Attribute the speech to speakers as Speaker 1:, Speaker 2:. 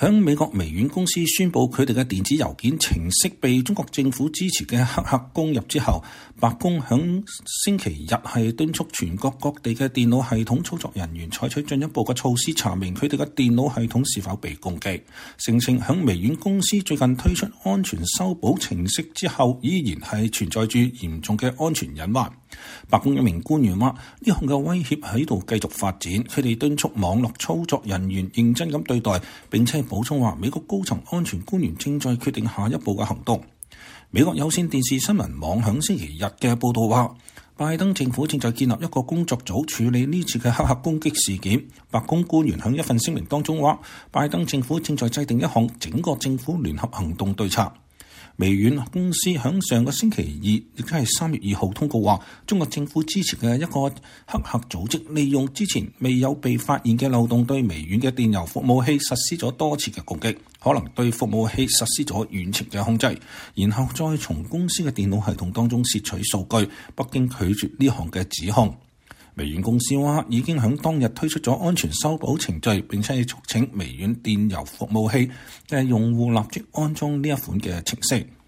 Speaker 1: 響美國微軟公司宣布佢哋嘅電子郵件程式被中國政府支持嘅黑客攻入之後，白宮響星期日係敦促全國各地嘅電腦系統操作人員採取進一步嘅措施，查明佢哋嘅電腦系統是否被攻擊。聲稱響微軟公司最近推出安全修補程式之後，依然係存在住嚴重嘅安全隱患。白宮一名官員話：呢項嘅威脅喺度繼續發展，佢哋敦促網絡操作人員認真咁對待，並且補充話美國高層安全官員正在決定下一步嘅行動。美國有線電視新聞網響星期日嘅報導話，拜登政府正在建立一個工作組處理呢次嘅黑客攻擊事件。白宮官員響一份聲明當中話，拜登政府正在制定一項整個政府聯合行動對策。微軟公司響上個星期二，亦即係3月2號通告話，中國政府支持嘅一個黑客組織利用之前未有被發現嘅漏洞，對微軟嘅電郵服務器實施咗多次嘅攻擊，可能對服務器實施咗遠程嘅控制，然後再從公司嘅電腦系統當中竊取數據。北京拒絕呢項嘅指控。微軟公司話已經響當日推出咗安全修補程序，並且促請微軟電郵服務器嘅用戶立即安裝呢一款嘅程式。